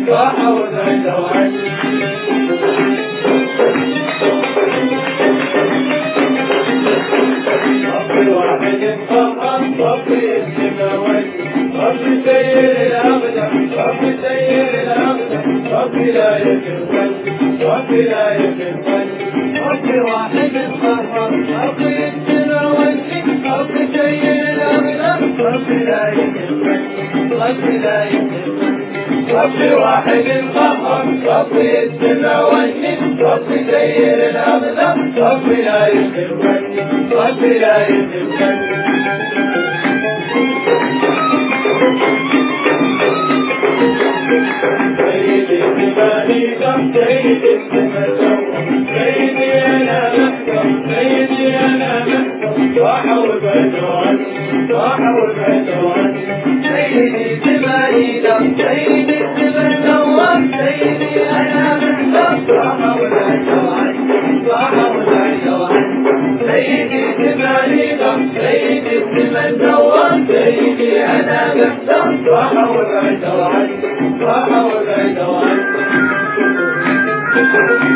صاح وبعد وعد ربي واحد قهر ربي السماوات ربي سير الأقدم ربي سير الأقدم ربي لا يكفل ربي لا يكفل ربي واحد قهر ربي السماوات ربي سير الأقدم ربي لا يكفل ربي لا يكفل ربي واحد قهر ربي السماوات ربي سير الأقدم ربي لا يكفل ربي لا يكفل سيدي الزمانيكم سيدي الزمانيكم سيدي أنا محكم سيدي أنا محكم صاح وبعد وعد صاح وبعد وعد سيدي الزمانيكم سيدي الزمانيكم سيدي أنا محكم صاح وبعد وعد صاح وبعد وعد سيدي الزمانيكم سيدي الزمانيكم سيدي أنا محكم صاح وبعد وعد صاح وبعد وعد